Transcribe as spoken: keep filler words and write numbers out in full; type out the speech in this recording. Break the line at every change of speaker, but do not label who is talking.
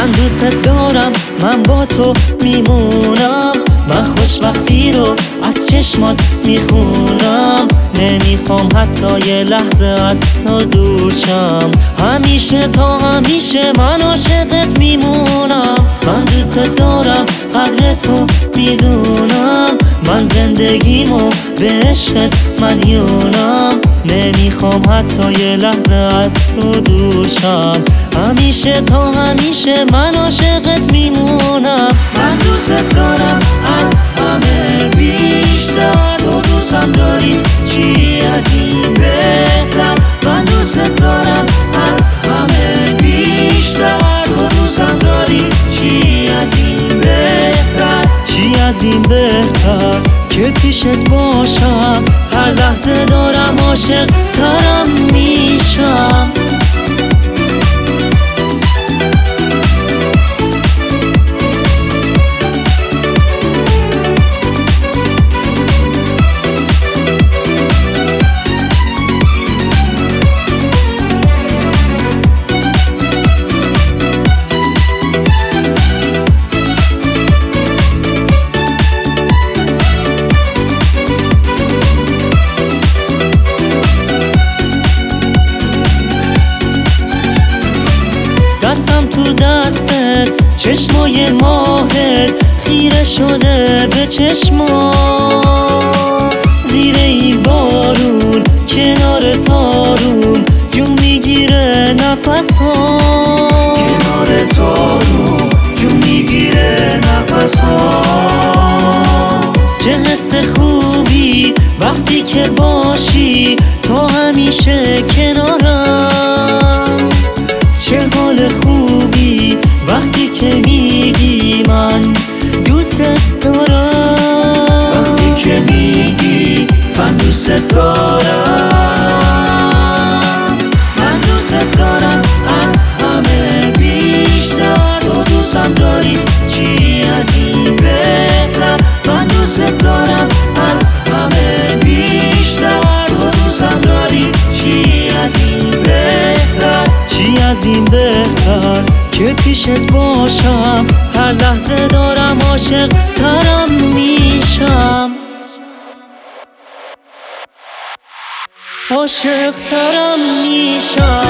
من دوست دارم، من با تو میمونم. من خوشبختی رو از چشمات میخونم. نمیخوام حتی یه لحظه از تو دور شم. همیشه تا همیشه من عاشقت میمونم. من دوست دارم، قدر تو میدونم. من زندگیمو به عشقت مدیونم. نمیخوام حتی یه لحظه از تو دور شم. همیشه تا همیشه من عاشقت میمونم. من دوست دارم از همه بیشتر. تو دوستم داری چی از این بهتر. من دوست دارم از همه بیشتر. تو دوستم داری چی از این بهتر. چی از این بهتر که پیشت باشم. هر لحظه دارم عاشق ترم میشم. دستم تو دستت، چشمای ماهت خیره شده به چشمات. زیر این بارون کنار تارون جون میگیره نفس ها. کنار تارون جون میگیره نفس ها. چه حس خوبی وقتی که باشی، تا همیشه کنارم. چه حال خوبی وقتی که میگی من دوست دارم. وقتی که میگی من دوست دارم. من دوست دارم از همه بیشتر. تو دوستم داری چی از این بهتر. من دوست دارم از همه بیشتر. تو دوستم داری چی از این بهتر. چی از این بهتر که پیشت باشم. هر لحظه دارم عاشق ترم میشم. عاشق ترم میشم.